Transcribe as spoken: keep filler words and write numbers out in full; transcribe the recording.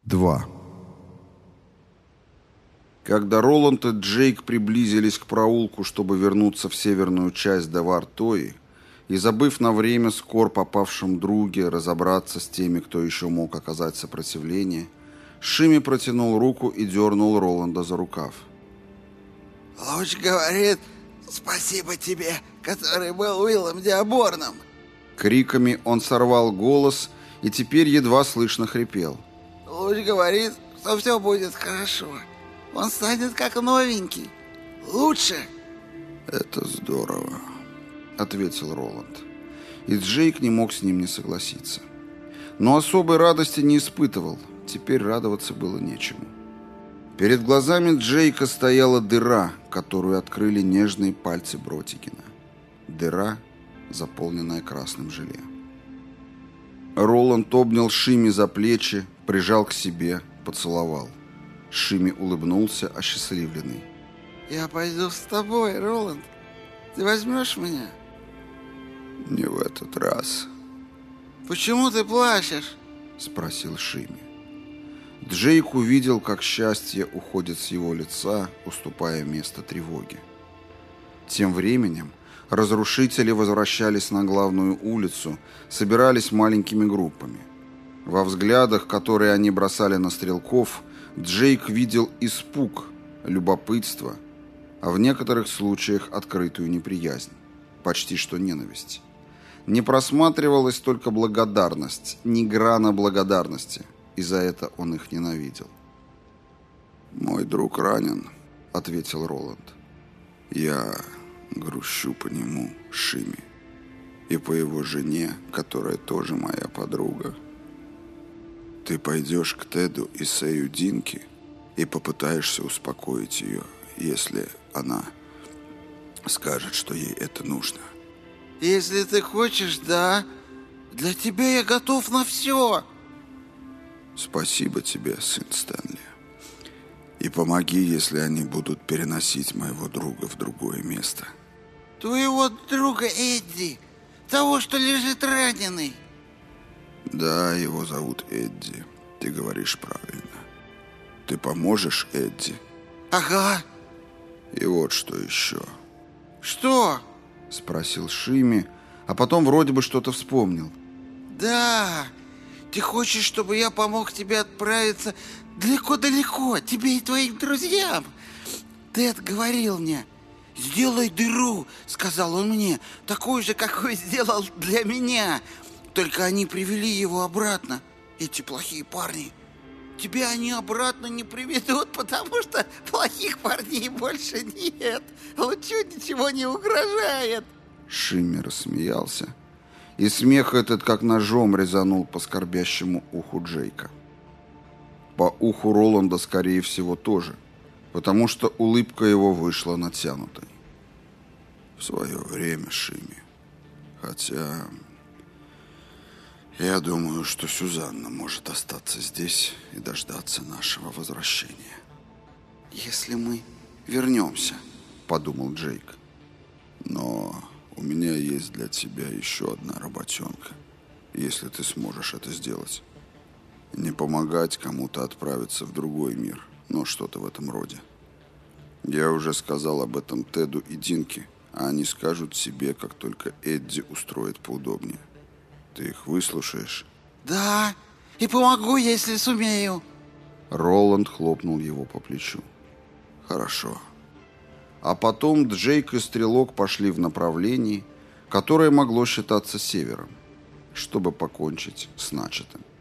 два. Когда Роланд и Джейк приблизились к проулку, чтобы вернуться в северную часть Девар-Тои, и, забыв на время скорбь о павшем друге, разобраться с теми, кто еще мог оказать сопротивление, Шими протянул руку и дернул Роланда за рукав. «Луч говорит, спасибо тебе, который был Уиллом Диаборном!» Криками он сорвал голос и теперь едва слышно хрипел. «Луч говорит, что все будет хорошо. Он станет как новенький. Лучше!» «Это здорово», — ответил Роланд. И Джейк не мог с ним не согласиться. Но особой радости не испытывал. Теперь радоваться было нечему. Перед глазами Джейка стояла дыра, которую открыли нежные пальцы Бротикина. Дыра, заполненная красным желе. Роланд обнял Шими за плечи, прижал к себе, поцеловал. Шими улыбнулся, осчастливленный. «Я пойду с тобой, Роланд. Ты возьмешь меня?» «Не в этот раз». «Почему ты плачешь?» — спросил Шими. Джейк увидел, как счастье уходит с его лица, уступая место тревоге. Тем временем разрушители возвращались на главную улицу, собирались маленькими группами. Во взглядах, которые они бросали на стрелков, Джейк видел испуг, любопытство, а в некоторых случаях открытую неприязнь, почти что ненависть. Не просматривалась только благодарность, ни грана благодарности, и за это он их ненавидел. «Мой друг ранен», — ответил Роланд. «Я грущу по нему, Шими, и по его жене, которая тоже моя подруга. Ты пойдешь к Теду и Сэю Динки и попытаешься успокоить ее, если она скажет, что ей это нужно». «Если ты хочешь, да. Для тебя я готов на все». «Спасибо тебе, сын Стэнли. И помоги, если они будут переносить моего друга в другое место». «Твоего друга Эдди, того, что лежит раненый». «Да, его зовут Эдди. Ты говоришь правильно. Ты поможешь Эдди?» «Ага». «И вот что еще». «Что?» — спросил Шими, а потом вроде бы что-то вспомнил. «Да, ты хочешь, чтобы я помог тебе отправиться далеко-далеко, тебе и твоим друзьям? Тед говорил мне, сделай дыру, сказал он мне, такую же, какую сделал для меня. Только они привели его обратно, эти плохие парни. Тебя они обратно не приведут, потому что плохих парней больше нет. Лучу ничего не угрожает». Шимми рассмеялся, и смех этот как ножом резанул по скорбящему уху Джейка. По уху Роланда, скорее всего, тоже, потому что улыбка его вышла натянутой. «В свое время, Шимми. Хотя я думаю, что Сюзанна может остаться здесь и дождаться нашего возвращения». «Если мы вернемся», — подумал Джейк. «Но у меня есть для тебя еще одна работенка, если ты сможешь это сделать. Не помогать кому-то отправиться в другой мир, но что-то в этом роде. Я уже сказал об этом Теду и Динке, а они скажут себе, как только Эдди устроит поудобнее. Ты их выслушаешь?» «Да, и помогу, если сумею». Роланд хлопнул его по плечу. «Хорошо». А потом Джейк и Стрелок пошли в направлении, которое могло считаться севером, чтобы покончить с начатым.